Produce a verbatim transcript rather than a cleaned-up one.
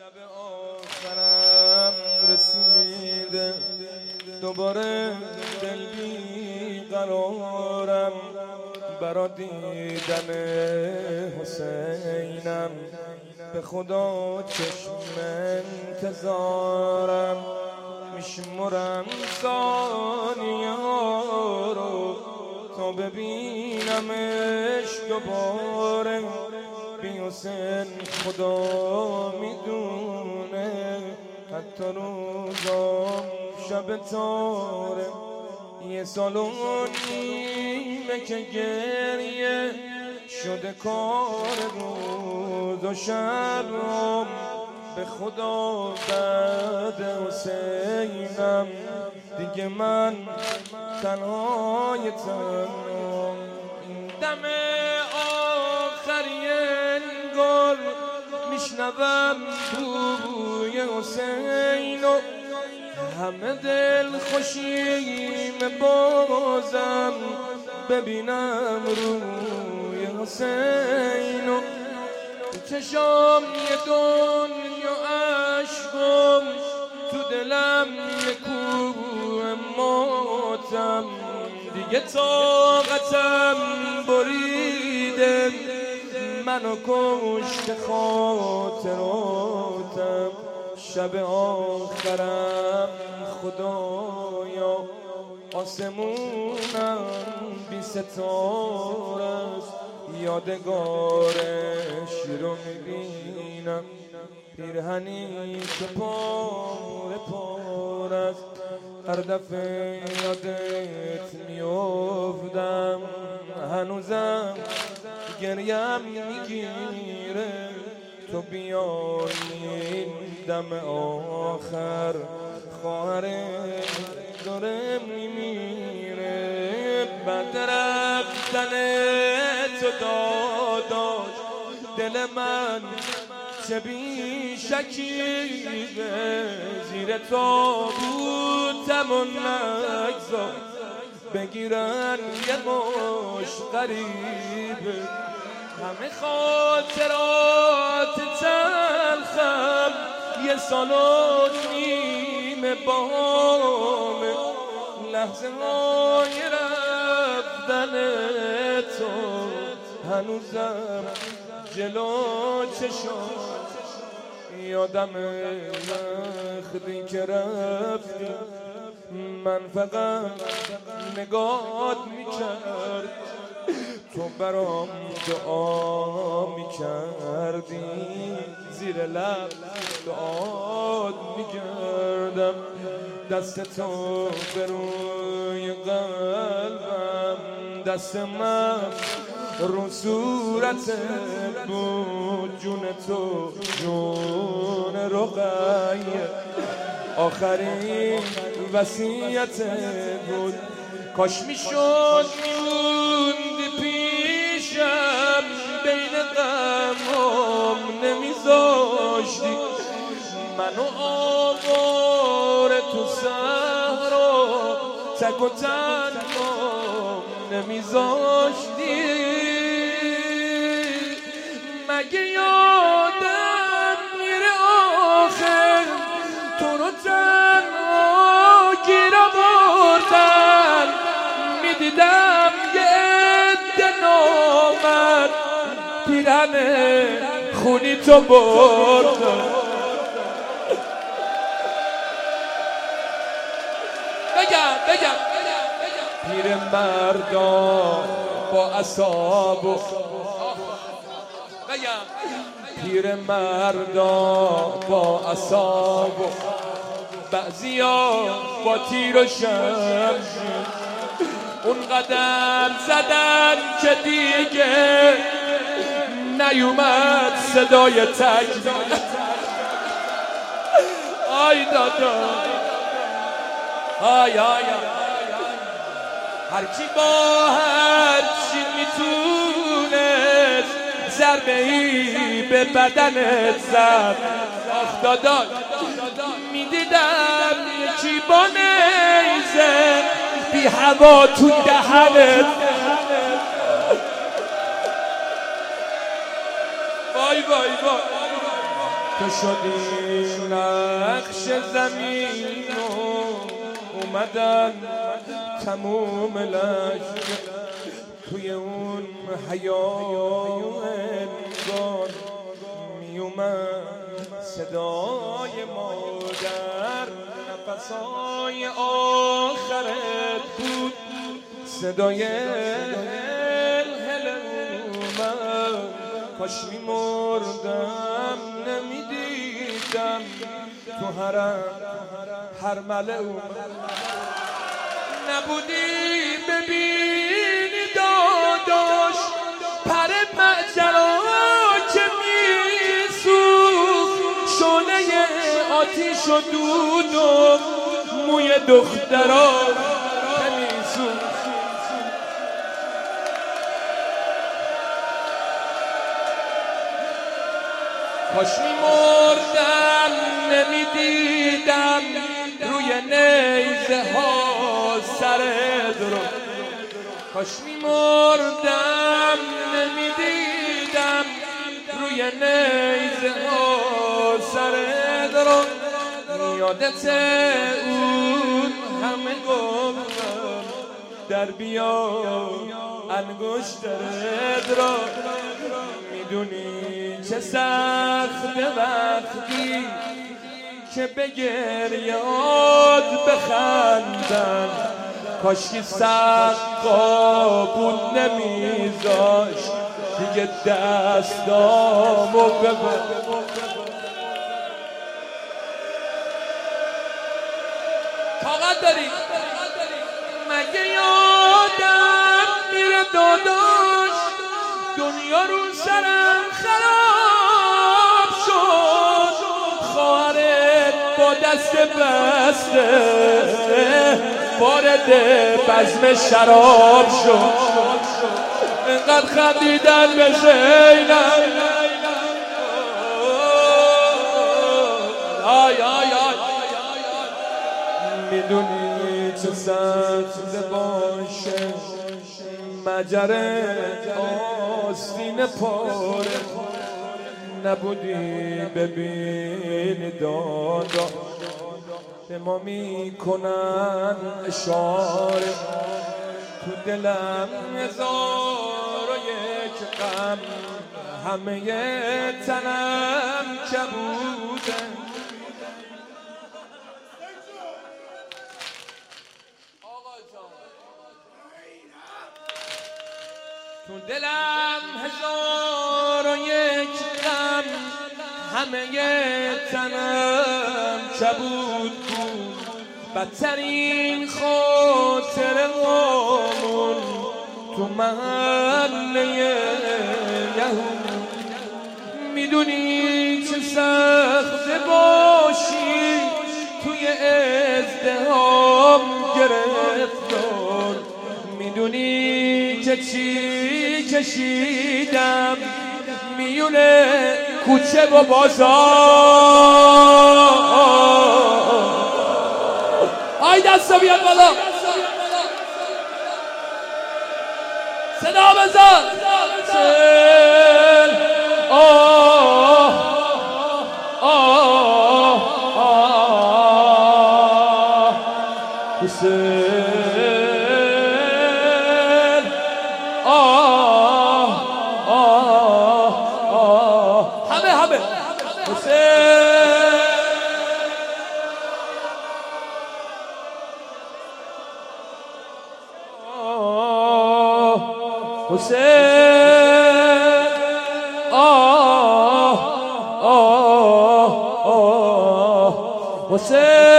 شب آخرم رسیده دوباره دل بی قرارم برا دیدن حسینم به خدا چشم انتظارم میشمرم ثانیه ها رو تا ببینمش دوباره بی حسین خدا میدونه حتی روزام شب تاره یه سال و نیمه که گریه شده کار روز و شبم به خدا بعد حسینم دیگه من تنهای تنهام این دم آخری انگار میشنوم بوی حسین و همه دل خوشیم بازم ببینم روی حسین و چشام یه دنیا عشقم تو دلم یه کوه ماتم دیگه طاقتم بریده منو کشت خاطراتم شب آخرم خدایا آسمونم بی ستاره است یادگارش رو میبینم پیرهنی که پاره پاره است هر دفعه یادت میافتم هنوزم گریم میگیره تو بیای این دم آخر خواهرت داره میمیره بعد رفتن تو داداش دل من چه بی شکیبه زیر تابوتم و نگذار بگیرن یه مش غریبه همه خاطرات تلخم یه سال و نیمه بامه لحظه های رفتن تو هنوزم جلو چشم یادم وقتی که رفتی من فقط نگات میکرد تو برام دعا میکردی زیر لب دعا میکردم دست تو به روی قلبم دست من رو صورتت بود جون تو جون رقیه آخرین وصیتت بود کاش میشد میموندی پیشم بین غمام نمیذاشتی منو آواره تو صحرا تک و تنهام نمیذاشتی مگه یادم میره آخر تو رو تنها گیر آوردن میدیدم یه عده نامرد پیرهن خونی تو بردن بگم بگم پیر مردا با عصاب و پیر مردا با عصاب و بعضیا با تیر و شمشیر اون قدر زدن که دیگه نیومد صدای تکبیر آی دادا آی آی هرکی با هرچی میتونست ضربه ای به بدنت زد آخ داداش میدیدم یکی با نیزه بی هوا تو دهنت وای وای وای تو شدی نقش زمین و اومدن تموم لشکر توی اون حیای انگار می اومد صدای مادر، نفسای آخرت بود صدای هل هل اومد. کاش می مردم نمیدیدم تو حرم هر مله اومد. نبودی ببینی داداش پر مجرا که میسوخت، شعله آتیش و دود و موی دخترا که میسوخت. کاش میمردم نمیدیدم روی نیزه ها سرت رو، کاش میمردم نمیدیدم روی نیزه ها سرت رو. یادت اون همه گفتم در بیا انگشترت رو. میدونی چه سخته وقتی که به گریاد بخندن، کاشکی سقا بود نمیذاش دیگه دستامو ببر. طاقت داری مگه یادم میره داداش دنیا رو سرم خراب شد، خواهرت با دست بسته وارد بزم شراب شد. اینقدر خندیدن به شینم آی آی آی میدونی چه سخت باشه مجره آستین پاره. نبودی ببینی دادا به ما میکنن اشاره، تو دلم هزار و یک غم همه تنم کبوده. تو دلم هزار و یک غم همه تنم کبود بود. بدترین خاطر غامون تو محله یهود. میدونی چه سخت باشی توی ازدحام گرفتار، میدونی که چی کشیدم میونه کوچه و بازار. آی دستا بیاد بالا صدا بزن. سل آه آه آه حسین آه آه آه همه همه حسین حسین آه آه آه حسین